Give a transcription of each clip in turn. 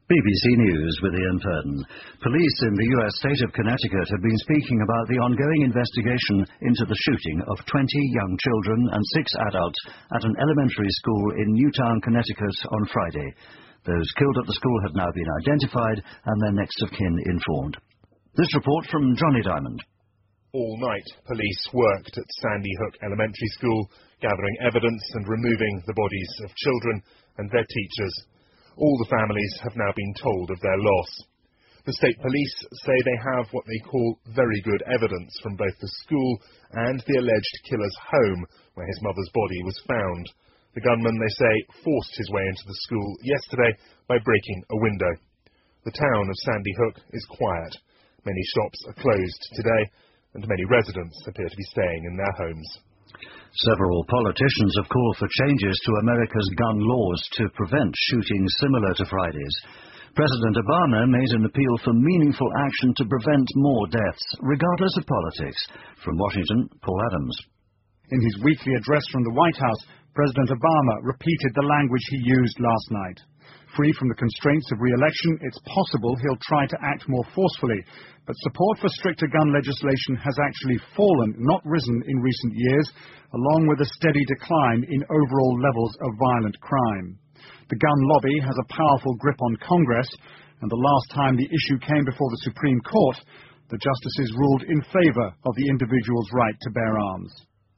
BBC News with Ian Purden. Police in the US state of Connecticut have been speaking about the ongoing investigation into the shooting of 20 young children and 6 adults at an elementary school in Newtown, Connecticut on Friday. Those killed at the school have now been identified and their next of kin informed. This report from Johnny Diamond. All night, police worked at Sandy Hook Elementary School, gathering evidence and removing the bodies of children and their teachers. All the families have now been told of their loss. The state police say they have what they call very good evidence from both the school and the alleged killer's home, where his mother's body was found. The gunman, they say, forced his way into the school yesterday by breaking a window. The town of Sandy Hook is quiet. Many shops are closed today, and many residents appear to be staying in their homes. Several politicians have called for changes to America's gun laws to prevent shootings similar to Friday's. President Obama made an appeal for meaningful action to prevent more deaths, regardless of politics. From Washington, Paul Adams. In his weekly address from the White House, President Obama repeated the language he used last night. Free from the constraints of re-election, it's possible he'll try to act more forcefully. But support for stricter gun legislation has actually fallen, not risen in recent years, along with a steady decline in overall levels of violent crime. The gun lobby has a powerful grip on Congress, and the last time the issue came before the Supreme Court, the justices ruled in favor of the individual's right to bear arms.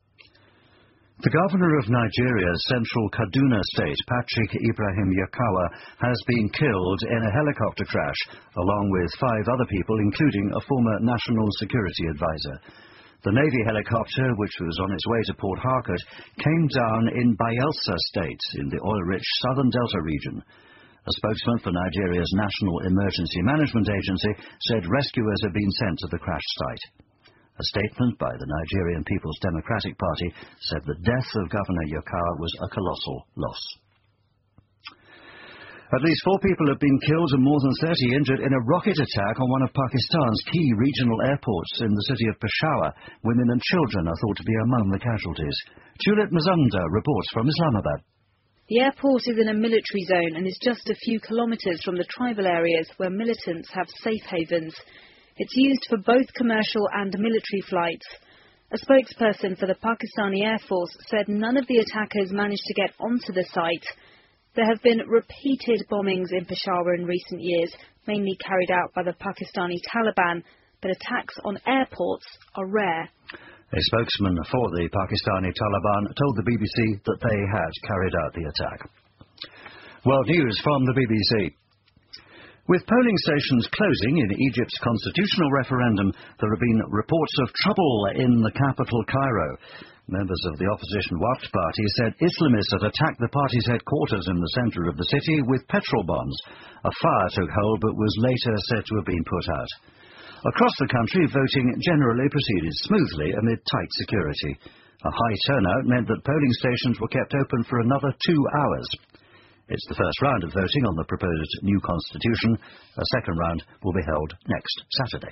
The governor of Nigeria's central Kaduna state, Patrick Ibrahim Yekawa, has been killed in a helicopter crash, along with 5 other people, including a former national security advisor. The Navy helicopter, which was on its way to Port Harcourt, came down in Bayelsa State, in the oil-rich southern Delta region. A spokesman for Nigeria's National Emergency Management Agency said rescuers have been sent to the crash site. A statement by the Nigerian People's Democratic Party said the death of Governor Yekawa was a colossal loss. At least 4 people have been killed and more than 30 injured in a rocket attack on one of Pakistan's key regional airports in the city of Peshawar. Women and children are thought to be among the casualties. Tulip Mazumdar reports from Islamabad. The airport is in a military zone and is just a few kilometres from the tribal areas where militants have safe havens. It's used for both commercial and military flights. A spokesperson for the Pakistani Air Force said none of the attackers managed to get onto the site. There have been repeated bombings in Peshawar in recent years, mainly carried out by the Pakistani Taliban, but attacks on airports are rare. A spokesman for the Pakistani Taliban told the BBC that they had carried out the attack. World News from the BBC. With polling stations closing in Egypt's constitutional referendum, there have been reports of trouble in the capital, Cairo. Members of the opposition Waqf party said Islamists had attacked the party's headquarters in the centre of the city with petrol bombs. A fire took hold but was later said to have been put out. Across the country, voting generally proceeded smoothly amid tight security. A high turnout meant that polling stations were kept open for another 2 hours. It's the first round of voting on the proposed new constitution. A second round will be held next Saturday.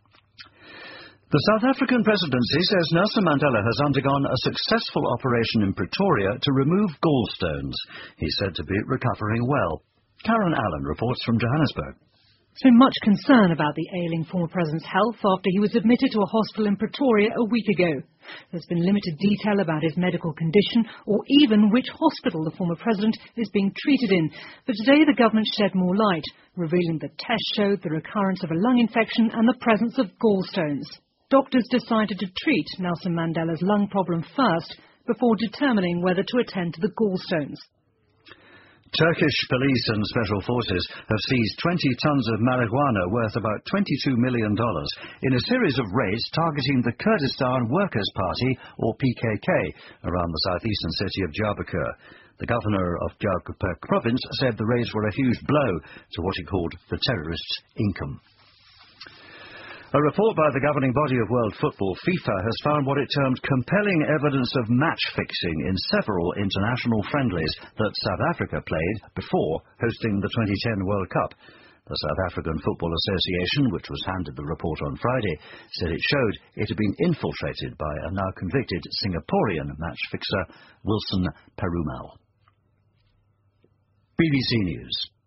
The South African presidency says Nelson Mandela has undergone a successful operation in Pretoria to remove gallstones. He's said to be recovering well. Karen Allen reports from Johannesburg. There's been much concern about the ailing former president's health after he was admitted to a hospital in Pretoria a week ago. There's been limited detail about his medical condition or even which hospital the former president is being treated in. But today the government shed more light, revealing that tests showed the recurrence of a lung infection and the presence of gallstones. Doctors decided to treat Nelson Mandela's lung problem first before determining whether to attend to the gallstones. Turkish police and special forces have seized 20 tons of marijuana worth about $22 million in a series of raids targeting the Kurdistan Workers' Party, or PKK, around the southeastern city of Diyarbakir. The governor of Diyarbakir province said the raids were a huge blow to what he called the terrorists' income. A report by the governing body of world football, FIFA, has found what it termed compelling evidence of match-fixing in several international friendlies that South Africa played before hosting the 2010 World Cup. The South African Football Association, which was handed the report on Friday, said it showed it had been infiltrated by a now convicted Singaporean match-fixer, Wilson Perumal. BBC News.